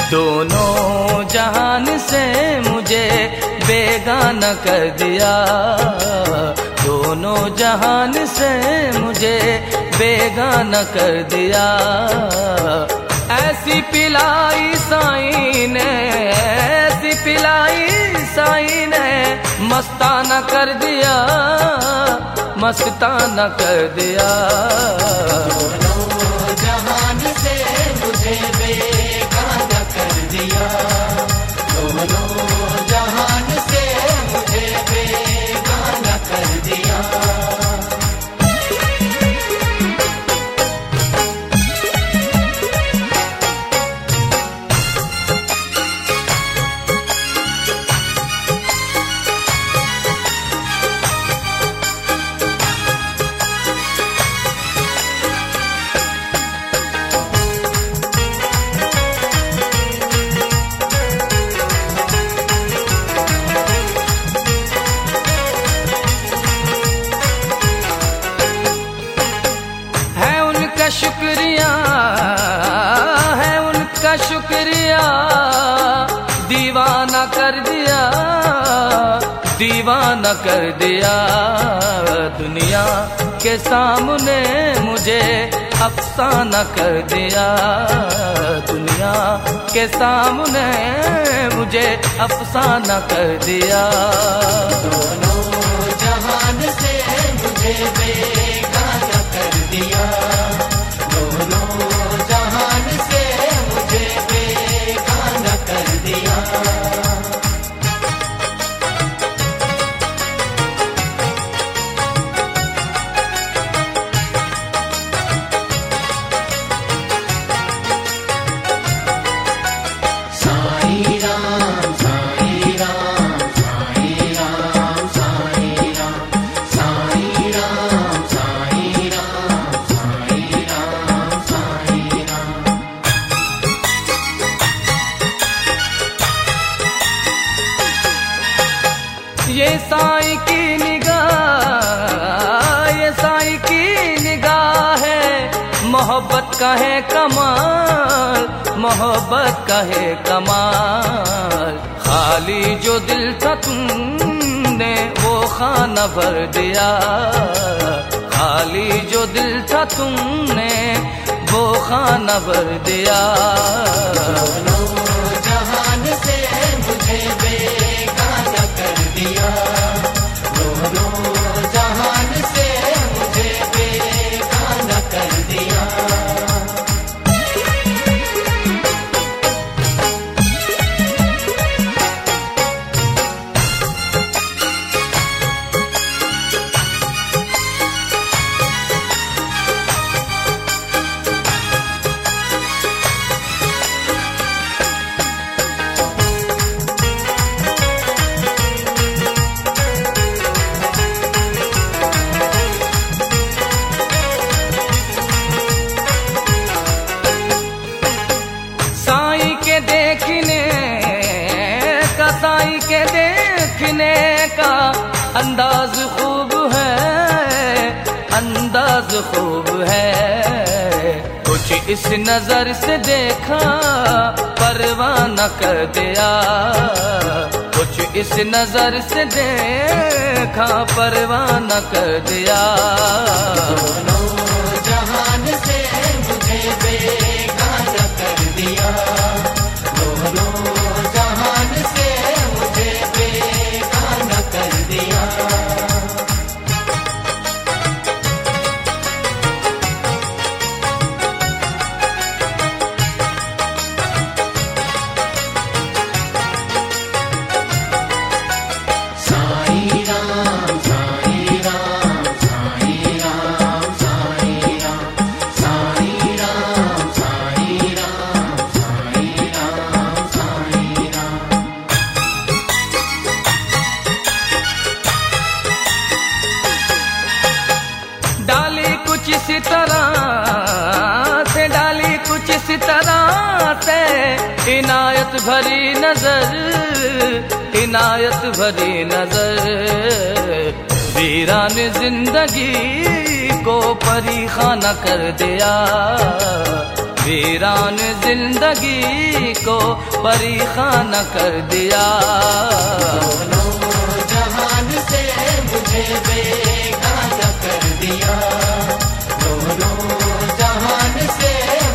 दोनों जहान से मुझे बेगाना कर दिया, दोनों जहान से मुझे बेगाना कर दिया। ऐसी पिलाई साईं ने, ऐसी पिलाई साईं ने मस्ताना कर दिया, मस्ताना कर दिया। दोनों जहान से मुझे बेगाना कर दिया, दोनों जहान से मुझे बेगाना कर दिया। शुक्रिया है उनका शुक्रिया, दीवाना कर दिया, दीवाना कर दिया। दुनिया के सामने मुझे अफसाना कर दिया, दुनिया के सामने मुझे अफसाना कर दिया। दोनों जहान से मुझे बेगाना कर दिया, दोनों जहान से मुझे बेगाना कर दिया। साईं राम साईं राम साईं राम साईं राम साईं राम साईं राम साईं राम साईं राम। ये साईं की निगाह, ये साईं की निगाह है, मोहब्बत का है कमाल, मोहब्बत का है कमाल। खाली जो दिल था तुमने वो खाना भर दिया, खाली जो दिल था तुमने वो खाना भर दिया। दोनों जहान से मुझे बेगाना कर दिया, दोनों जहान से मुझे बेगाना कर दिया। साईं के देखने का अंदाज खूब है, अंदाज खूब है। कुछ इस नजर से देखा परवाना कर दिया, कुछ इस नजर से देखा परवाना कर दिया। दोनों जहान से मुझे बेगाना कर दिया, दोनों जहान से मुझे बेगाना कर दिया। साईं राम साईं राम साईं राम साईं राम साईं राम साईं राम साईं राम साईं राम। डाली कुछ इसी तरह से, डाली कुछ इसी तरह से इनायत भरी नजर, इनायत भरी नजर। वीरान जिंदगी को परी खाना कर दिया, वीरान जिंदगी को परीखाना कर दिया। दोनों जहान से मुझे बेगाना कर दिया, दोनों जहान से